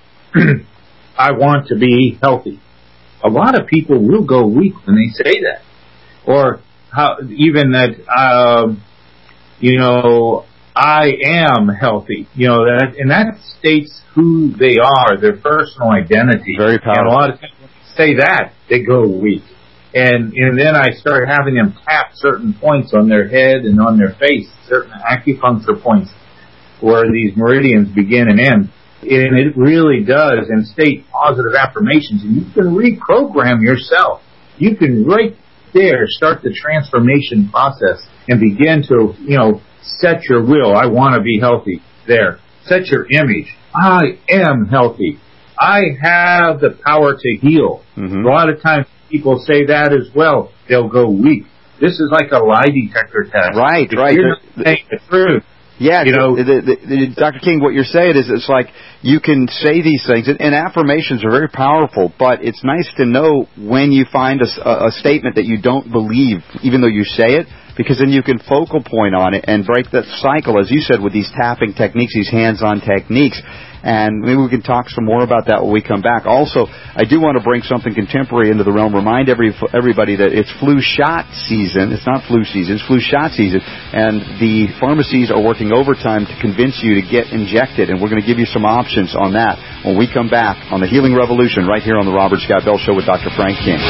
I want to be healthy. A lot of people will go weak when they say that. Or how even that, um, you know, I am healthy. You know, that, and that states who they are, their personal identity. Very powerful. And a lot of people say that, they go weak. And and then I start having them tap certain points on their head and on their face, certain acupuncture points where these meridians begin and end. And it really does, and state positive affirmations. And you can reprogram yourself. You can right there start the transformation process and begin to, you know, set your will. I want to be healthy. There. Set your image. I am healthy. I have the power to heal. Mm-hmm. A lot of times people say that as well. They'll go weak. This is like a lie detector test. Right, if right. You're not saying the truth. Yeah, you know, the, the, the, Doctor King, what you're saying is it's like you can say these things, and, and affirmations are very powerful, but it's nice to know when you find a, a statement that you don't believe, even though you say it, because then you can focal point on it and break that cycle, as you said, with these tapping techniques, these hands-on techniques. And maybe we can talk some more about that when we come back. Also, I do want to bring something contemporary into the realm. Remind every everybody that it's flu shot season. It's not flu season. It's flu shot season. And the pharmacies are working overtime to convince you to get injected. And we're going to give you some options on that when we come back on the Healing Revolution right here on the Robert Scott Bell Show with Doctor Frank King.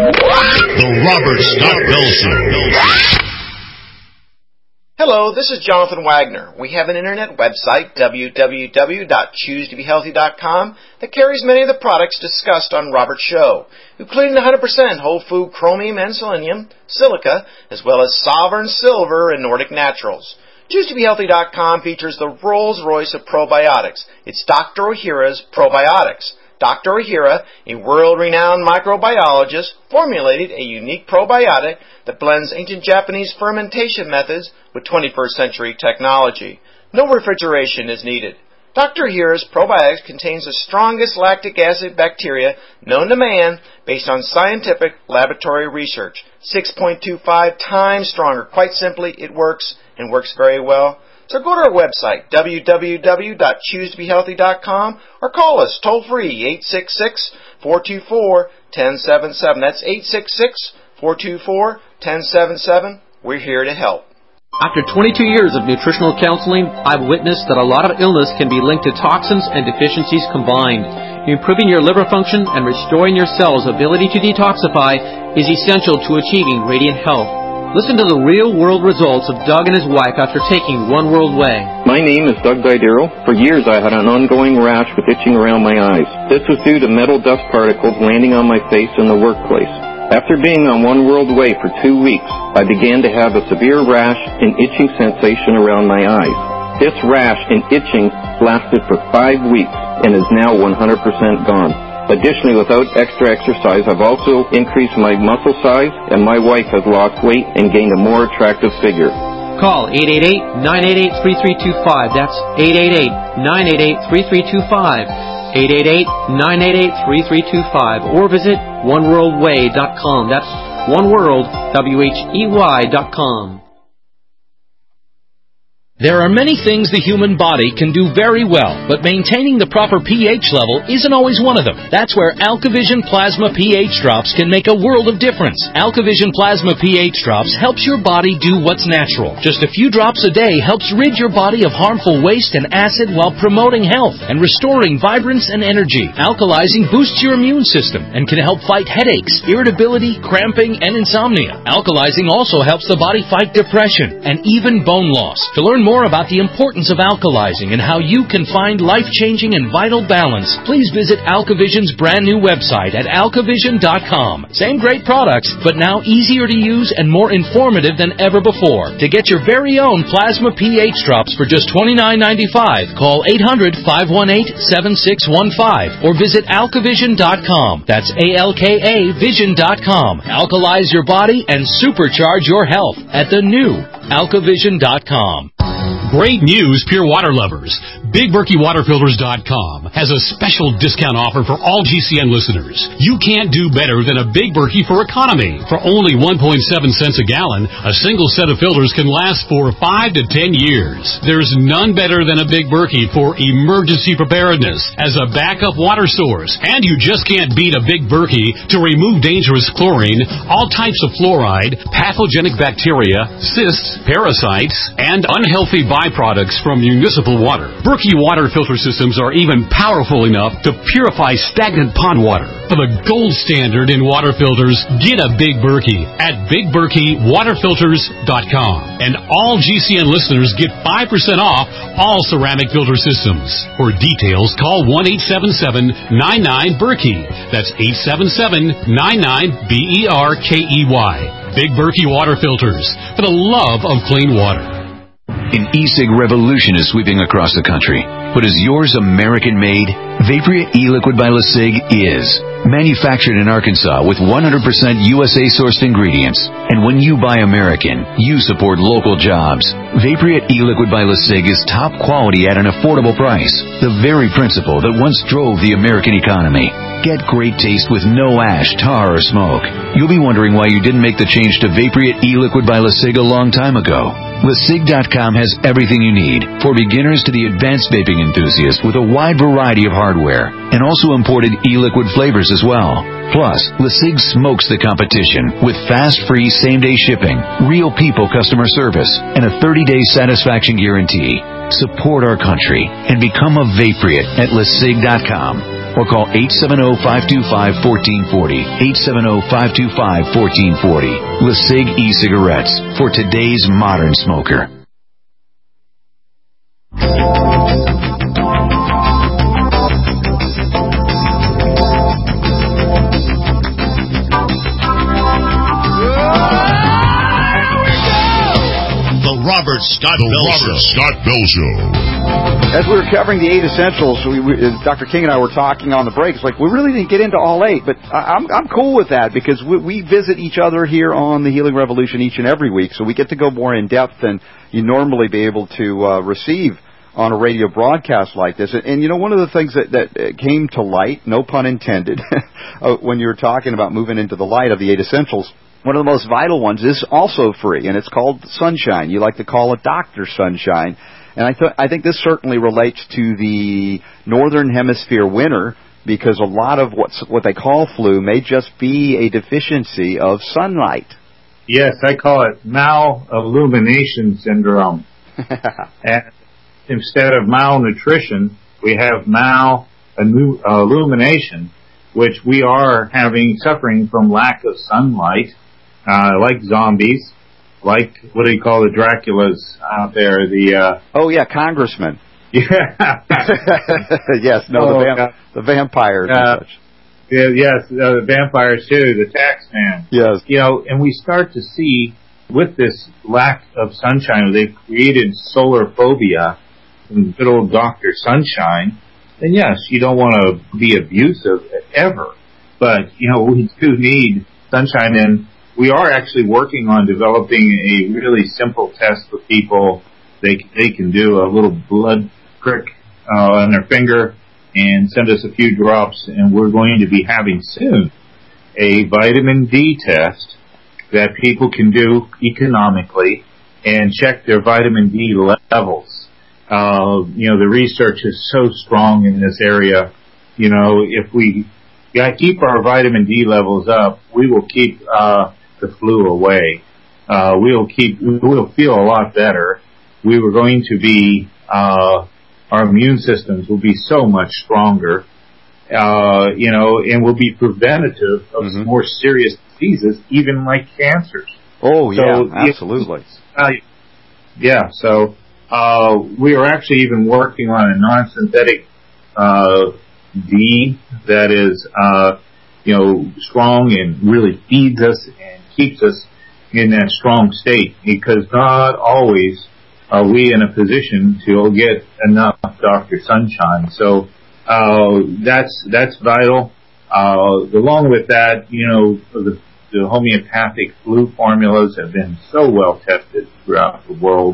The Robert Scott Bell Show. Hello, this is Jonathan Wagner. We have an internet website, w w w dot choose to be healthy dot com, that carries many of the products discussed on Robert's show, including one hundred percent whole food chromium and selenium, silica, as well as Sovereign Silver and Nordic Naturals. choose to be healthy dot com features the Rolls-Royce of probiotics. It's Doctor Ohhira's Probiotics. Doctor Ohhira, a world-renowned microbiologist, formulated a unique probiotic that blends ancient Japanese fermentation methods with twenty-first century technology. No refrigeration is needed. Doctor Ohhira's probiotics contains the strongest lactic acid bacteria known to man based on scientific laboratory research. six point two five times stronger. Quite simply, it works and works very well. So go to our website, w w w dot choose to be healthy dot com, or call us toll-free, eight six six, four two four, one zero seven seven. That's eight six six, four two four, one zero seven seven. We're here to help. After twenty-two years of nutritional counseling, I've witnessed that a lot of illness can be linked to toxins and deficiencies combined. Improving your liver function and restoring your cells' ability to detoxify is essential to achieving radiant health. Listen to the real-world results of Doug and his wife after taking One World Way. My name is Doug Didero. For years I had an ongoing rash with itching around my eyes. This was due to metal dust particles landing on my face in the workplace. After being on One World Way for two weeks, I began to have a severe rash and itching sensation around my eyes. This rash and itching lasted for five weeks and is now one hundred percent gone. Additionally, without extra exercise, I've also increased my muscle size, and my wife has lost weight and gained a more attractive figure. Call eight eight eight, nine eight eight, three three two five. That's eight eight eight, nine eight eight, three three two five. eight eight eight, nine eight eight, three three two five. Or visit one world way dot com. That's one world, W H E Y dot com. There are many things the human body can do very well, but maintaining the proper pH level isn't always one of them. That's where AlkaVision Plasma pH Drops can make a world of difference. AlkaVision Plasma pH Drops helps your body do what's natural. Just a few drops a day helps rid your body of harmful waste and acid while promoting health and restoring vibrance and energy. Alkalizing boosts your immune system and can help fight headaches, irritability, cramping, and insomnia. Alkalizing also helps the body fight depression and even bone loss. To learn more more about the importance of alkalizing and how you can find life-changing and vital balance, please visit AlkaVision's brand new website at alkavision dot com. Same great products, but now easier to use and more informative than ever before. To get your very own plasma pH drops for just twenty-nine ninety-five, call eight hundred, five one eight, seven six one five or visit alkavision dot com. That's A L K A vision dot com. Alkalize your body and supercharge your health at the new alkavision dot com. Great news, Pure Water lovers. Big Berkey Water Filters dot com has a special discount offer for all G C N listeners. You can't do better than a Big Berkey for economy. For only one point seven cents a gallon, a single set of filters can last for five to ten years. There's none better than a Big Berkey for emergency preparedness as a backup water source. And you just can't beat a Big Berkey to remove dangerous chlorine, all types of fluoride, pathogenic bacteria, cysts, parasites, and unhealthy byproducts from municipal water. Berkey water filter systems are even powerful enough to purify stagnant pond water. For the gold standard in water filters, get a Big Berkey at Big Berkey Water Filters dot com. And all G C N listeners get five percent off all ceramic filter systems. For details, call one eight seven seven, nine nine, Berkey. That's eight seven seven, nine nine, B E R K E Y. Big Berkey Water Filters, for the love of clean water. An e-cig revolution is sweeping across the country. But is yours American-made? Vaporia e-liquid by LeSig is. Manufactured in Arkansas with one hundred percent U S A-sourced ingredients. And when you buy American, you support local jobs. Vaporia e-liquid by LeSig is top quality at an affordable price. The very principle that once drove the American economy. Get great taste with no ash, tar, or smoke. You'll be wondering why you didn't make the change to Vaporia e-liquid by LeSig a long time ago. LeSig dot com has everything you need, for beginners to the advanced vaping enthusiast, with a wide variety of hardware, and also imported e-liquid flavors as well. Plus, LeSig smokes the competition with fast, free, same-day shipping, real people customer service, and a thirty-day satisfaction guarantee. Support our country and become a Vaporia at LeSig dot com. Or call eight seven zero, five two five, one four four zero, eight seven zero, five two five, one four four zero. LeSig e-cigarettes, for today's modern smoker. Robert Scott the Bell Robert Show. Scott Bell Show. As we were covering the eight essentials, we, we, Doctor King and I were talking on the breaks. Like, we really didn't get into all eight, but I, I'm I'm cool with that because we, we visit each other here on the Healing Revolution each and every week, so we get to go more in depth than you normally be able to uh, receive on a radio broadcast like this. And, and you know, one of the things that, that came to light, no pun intended, when you were talking about moving into the light of the eight essentials. One of the most vital ones is also free, and it's called Sunshine. You like to call it Doctor Sunshine. And I, th- I think this certainly relates to the Northern Hemisphere winter, because a lot of what's, what they call flu may just be a deficiency of sunlight. Yes, I call it malillumination syndrome. And instead of malnutrition, we have malillumination, which we are having, suffering from lack of sunlight. Uh, like zombies, like, what do you call the Draculas out there? The uh, Oh, yeah, congressmen. Yeah. Yes, no, oh, the, vamp- the vampires uh, and such. Yeah, yes, uh, the vampires too, the tax man. Yes. You know, and we start to see, with this lack of sunshine, they've created solar phobia from good old Doctor Sunshine. And yes, you don't want to be abusive ever, but, you know, we do need sunshine, and we are actually working on developing a really simple test for people. They they can do a little blood prick uh, on their finger and send us a few drops, and we're going to be having soon a vitamin D test that people can do economically and check their vitamin D levels. Uh, you know, the research is so strong in this area. You know, if we got keep our vitamin D levels up, we will keep uh, the flu away. Uh, we'll keep, we'll feel a lot better. We were going to be, uh, our immune systems will be so much stronger, uh, you know, and will be preventative of mm-hmm. more serious diseases, even like cancers. Oh, yeah, so, absolutely. Uh, yeah, so uh, we are actually even working on a non-synthetic uh, D that is, uh, you know, strong and really feeds us and keeps us in that strong state, because not always are we in a position to get enough Doctor Sunshine. So uh, that's that's vital. Uh, along with that, you know, the, the homeopathic flu formulas have been so well tested throughout the world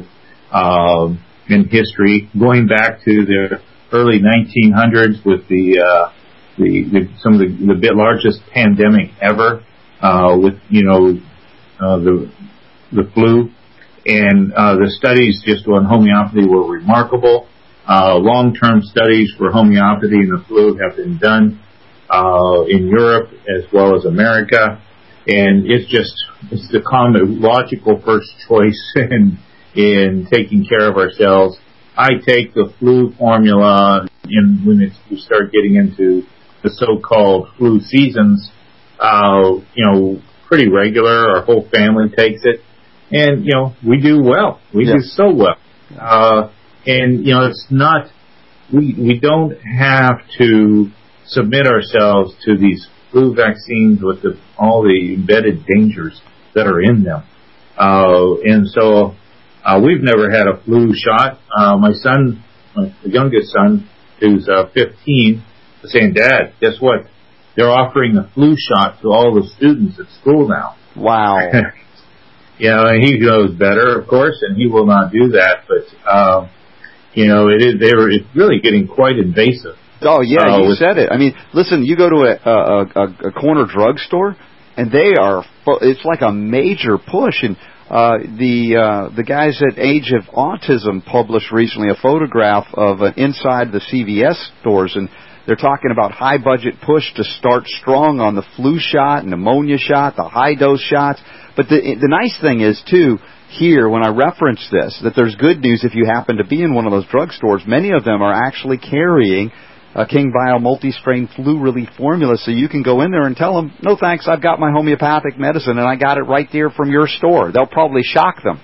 uh, in history, going back to the early nineteen hundreds with the uh, the, the some of the, the bit largest pandemic ever uh, with you know uh, the the flu, and uh, the studies just on homeopathy were remarkable. Uh, long-term studies for homeopathy and the flu have been done uh, in Europe as well as America, and it's just it's the common logical first choice in in taking care of ourselves. I take the flu formula in when it's, we start getting into the so-called flu seasons, uh, you know, pretty regular. Our whole family takes it, and you know, we do well. We yeah. do so well. Uh, and you know, it's not. We we don't have to submit ourselves to these flu vaccines with the, all the embedded dangers that are in them. Uh, and so. Uh, we've never had a flu shot. Uh, my son, my youngest son, who's uh, fifteen, was saying, "Dad, guess what? They're offering a flu shot to all the students at school now." Wow. You know, and he knows better, of course, and he will not do that. But uh, you know, it is they were it's really getting quite invasive. Oh yeah, uh, you said it. I mean, listen, you go to a, a, a, a corner drugstore, and they are it's like a major push. And Uh, the uh, the guys at Age of Autism published recently a photograph of an inside the C V S stores, and they're talking about high budget push to start strong on the flu shot, pneumonia shot, the high dose shots. But the the nice thing is too here when I reference this that there's good news if you happen to be in one of those drugstores. Many of them are actually carrying a King Bio multi-strain flu relief formula, so you can go in there and tell them, no thanks, I've got my homeopathic medicine and I got it right there from your store. They'll probably shock them.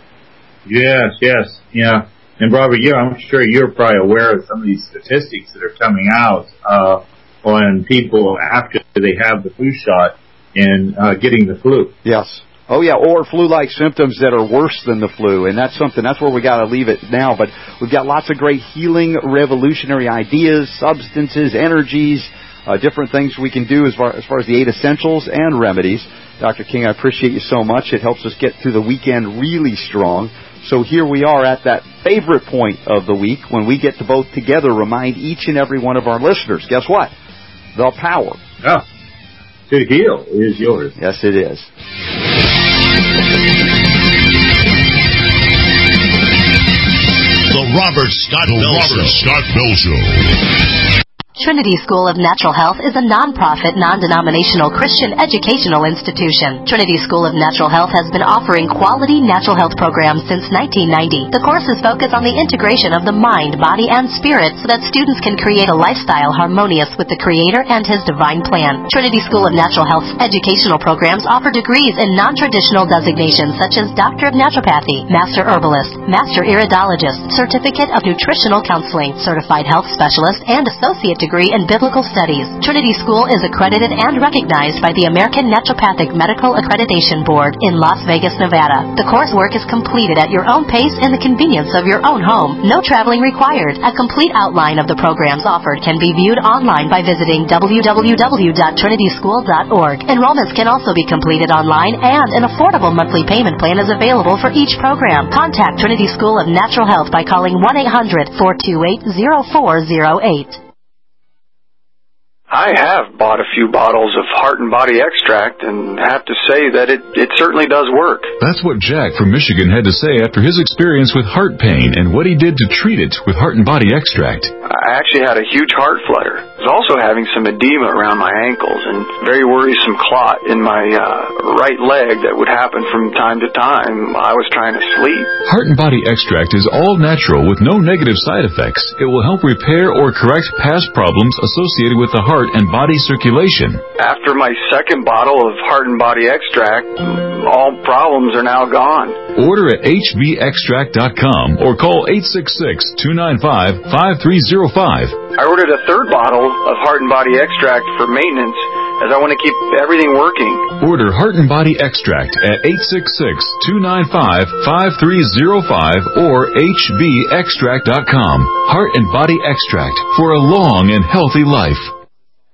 Yes, yes, yeah. And Robert, yeah, I'm sure you're probably aware of some of these statistics that are coming out uh, on people after they have the flu shot and uh, getting the flu. Yes. Oh, yeah, or flu-like symptoms that are worse than the flu, and that's something, that's where we got to leave it now. But we've got lots of great healing, revolutionary ideas, substances, energies, uh, different things we can do as far, as far as the eight essentials and remedies. Doctor King, I appreciate you so much. It helps us get through the weekend really strong. So here we are at that favorite point of the week when we get to both together remind each and every one of our listeners, guess what? The power. Oh, to heal is yours. Yes, it is. The Robert Scott Bell Show. Robert Scott Bell Show. Trinity School of Natural Health is a non-profit, non-denominational Christian educational institution. Trinity School of Natural Health has been offering quality natural health programs since nineteen ninety. The courses focus on the integration of the mind, body, and spirit so that students can create a lifestyle harmonious with the Creator and His divine plan. Trinity School of Natural Health's educational programs offer degrees in non-traditional designations such as Doctor of Naturopathy, Master Herbalist, Master Iridologist, Certificate of Nutritional Counseling, Certified Health Specialist, and Associate Degree degree in Biblical Studies. Trinity School is accredited and recognized by the American Naturopathic Medical Accreditation Board in Las Vegas, Nevada. The coursework is completed at your own pace and the convenience of your own home. No traveling required. A complete outline of the programs offered can be viewed online by visiting w w w dot trinity school dot org. Enrollments can also be completed online, and an affordable monthly payment plan is available for each program. Contact Trinity School of Natural Health by calling one eight hundred, four two eight, zero four zero eight. I have bought a few bottles of Heart and Body Extract and have to say that it, it certainly does work. That's what Jack from Michigan had to say after his experience with heart pain and what he did to treat it with Heart and Body Extract. I actually had a huge heart flutter. I was also having some edema around my ankles and very worrisome clot in my uh, right leg that would happen from time to time. I was trying to sleep. Heart and Body Extract is all natural with no negative side effects. It will help repair or correct past problems associated with the heart and body circulation. After my second bottle of Heart and Body Extract, all problems are now gone. Order at H B extract dot com or call eight six six, two nine five, five three zero five. I ordered a third bottle of Heart and Body Extract for maintenance, as I want to keep everything working. Order Heart and Body Extract at eight six six, two nine five, five three zero five or H B extract dot com. Heart and Body Extract for a long and healthy life.